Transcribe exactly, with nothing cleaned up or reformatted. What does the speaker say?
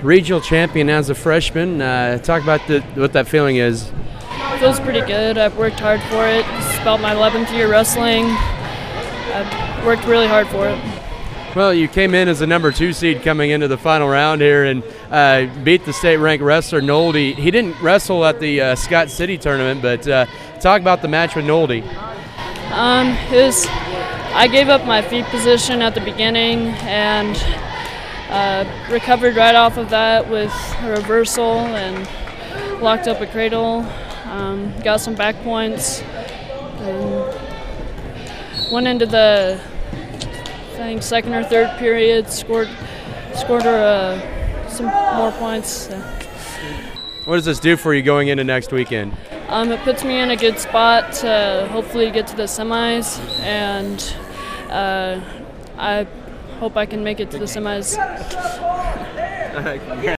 regional champion as a freshman. Uh, talk about the, what that feeling is. Feels pretty good. I've worked hard for it. It's about my eleventh year wrestling. I've worked really hard for it. Well, you came in as the number two seed coming into the final round here and uh, beat the state-ranked wrestler Nolde. He didn't wrestle at the uh, Scott City tournament, but uh, talk about the match with Nolde. Um, it was, I gave up my feet position at the beginning and uh, recovered right off of that with a reversal and locked up a cradle. Um, got some back points. And went into the I think second or third period, scored scored her uh, some more points. So. What does this do for you going into next weekend? Um, it puts me in a good spot to hopefully get to the semis, and uh, I hope I can make it to the semis.